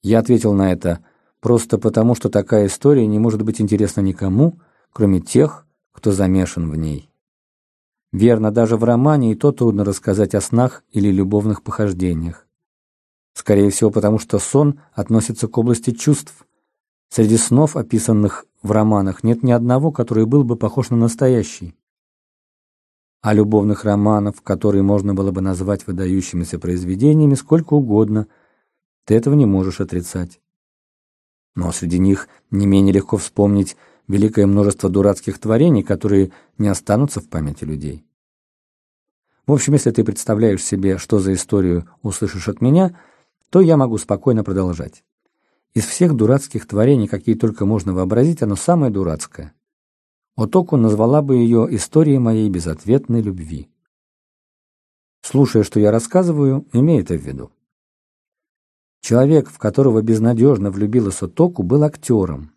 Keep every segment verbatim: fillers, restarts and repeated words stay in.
Я ответил на это: просто потому, что такая история не может быть интересна никому, кроме тех, кто замешан в ней. Верно, даже в романе и то трудно рассказать о снах или любовных похождениях. Скорее всего, потому что сон относится к области чувств. Среди снов, описанных в романах, нет ни одного, который был бы похож на настоящий. А любовных романов, которые можно было бы назвать выдающимися произведениями, сколько угодно, ты этого не можешь отрицать. Но среди них не менее легко вспомнить великое множество дурацких творений, которые не останутся в памяти людей. В общем, если ты представляешь себе, что за историю услышишь от меня, то я могу спокойно продолжать. Из всех дурацких творений, какие только можно вообразить, оно самое дурацкое. Отоку назвала бы ее историей моей безответной любви. Слушая, что я рассказываю, имей это в виду. Человек, в которого безнадежно влюбилась Отоку, был актером.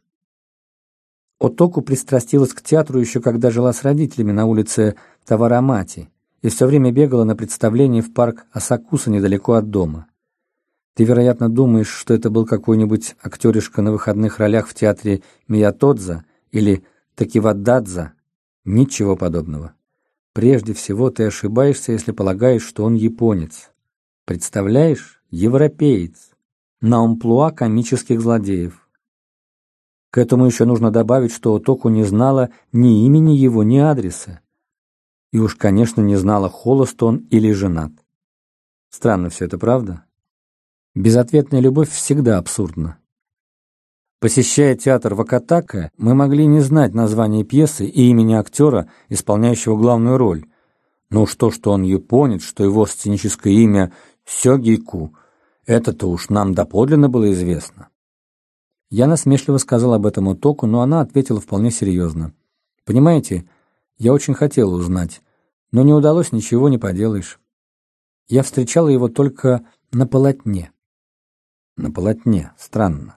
Отоку пристрастилась к театру еще когда жила с родителями на улице Таварамати и все время бегала на представление в парк Асакуса недалеко от дома. Ты, вероятно, думаешь, что это был какой-нибудь актеришка на выходных ролях в театре Миятодза или Такивададза. Ничего подобного. Прежде всего, ты ошибаешься, если полагаешь, что он японец. Представляешь? Европеец. На амплуа комических злодеев. К этому еще нужно добавить, что Отоку не знала ни имени его, ни адреса. И уж, конечно, не знала, холост он или женат. Странно все это, правда? Безответная любовь всегда абсурдна. Посещая театр Вакатака, мы могли не знать название пьесы и имени актера, исполняющего главную роль. Ну что, что он японец, что его сценическое имя Сёгику, это-то уж нам доподлинно было известно. Я насмешливо сказал об этом Отоку, но она ответила вполне серьезно. Понимаете, я очень хотела узнать, но не удалось, ничего не поделаешь. Я встречала его только на полотне. На полотне. Странно.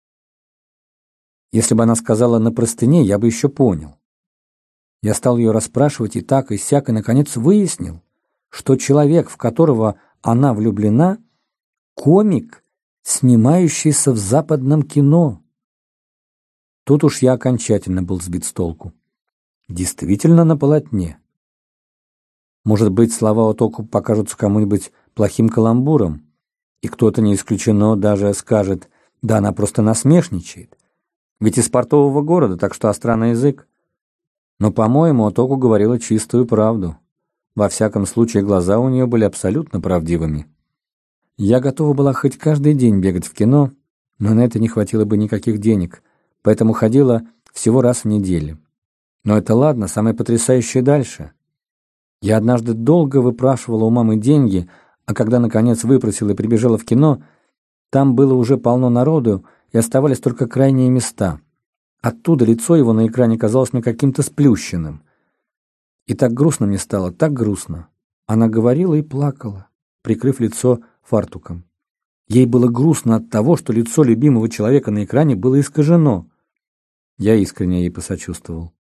Если бы она сказала «на простыне», я бы еще понял. Я стал ее расспрашивать и так, и сяк, и, наконец, выяснил, что человек, в которого она влюблена, комик, снимающийся в западном кино. Тут уж я окончательно был сбит с толку. Действительно на полотне. Может быть, слова Отоку покажутся кому-нибудь плохим каламбуром, и кто-то, не исключено, даже скажет: да она просто насмешничает. Ведь из портового города, так что остра на язык. Но, по-моему, Отоку говорила чистую правду. Во всяком случае, глаза у нее были абсолютно правдивыми. Я готова была хоть каждый день бегать в кино, но на это не хватило бы никаких денег, поэтому ходила всего раз в неделю. Но это ладно, самое потрясающее дальше. Я однажды долго выпрашивала у мамы деньги, а когда, наконец, выпросила и прибежала в кино, там было уже полно народу, и оставались только крайние места. Оттуда лицо его на экране казалось мне каким-то сплющенным. И так грустно мне стало, так грустно. Она говорила и плакала, прикрыв лицо фартуком. Ей было грустно от того, что лицо любимого человека на экране было искажено. Я искренне ей посочувствовал.